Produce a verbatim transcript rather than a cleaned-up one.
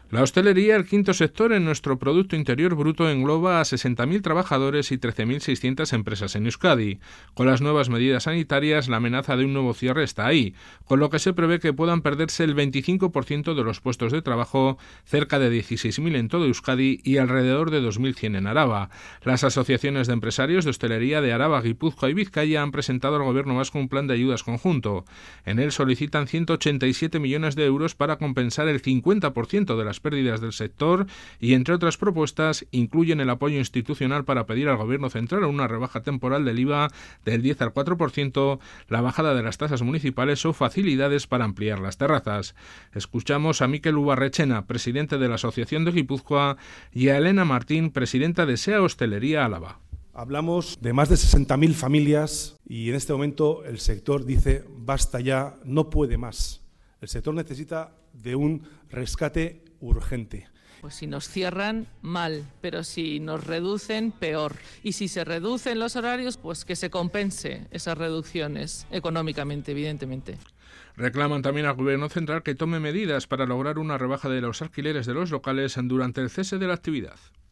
La hostelería, el quinto sector en nuestro Producto Interior Bruto, engloba a sesenta mil trabajadores y trece mil seiscientas empresas en Euskadi. Con las nuevas medidas sanitarias, la amenaza de un nuevo cierre está ahí, con lo que se prevé que puedan perderse el veinticinco por ciento de los puestos de trabajo, cerca de dieciséis mil en todo Euskadi y alrededor de dos mil cien en Araba. Las asociaciones de empresarios de hostelería de Araba, Guipúzcoa y Vizcaya han presentado al Gobierno vasco un plan de ayudas conjunto. En él solicitan ciento ochenta y siete millones de euros para compensar el cincuenta por ciento de las pérdidas del sector y, entre otras propuestas, incluyen el apoyo institucional para pedir al Gobierno central una rebaja temporal del I V A del diez al cuatro por ciento, la bajada de las tasas municipales o facilidades para ampliar las terrazas. Escuchamos a Mikel Ubarrechena, presidente de la Asociación de Guipúzcoa, y a Elena Martín, presidenta de SEA Hostelería Álava. Hablamos de más de sesenta mil familias y en este momento el sector dice basta ya, no puede más. El sector necesita de un rescate urgente. Pues si nos cierran, mal, pero si nos reducen, peor. Y si se reducen los horarios, pues que se compense esas reducciones económicamente, evidentemente. Reclaman también al Gobierno central que tome medidas para lograr una rebaja de los alquileres de los locales durante el cese de la actividad.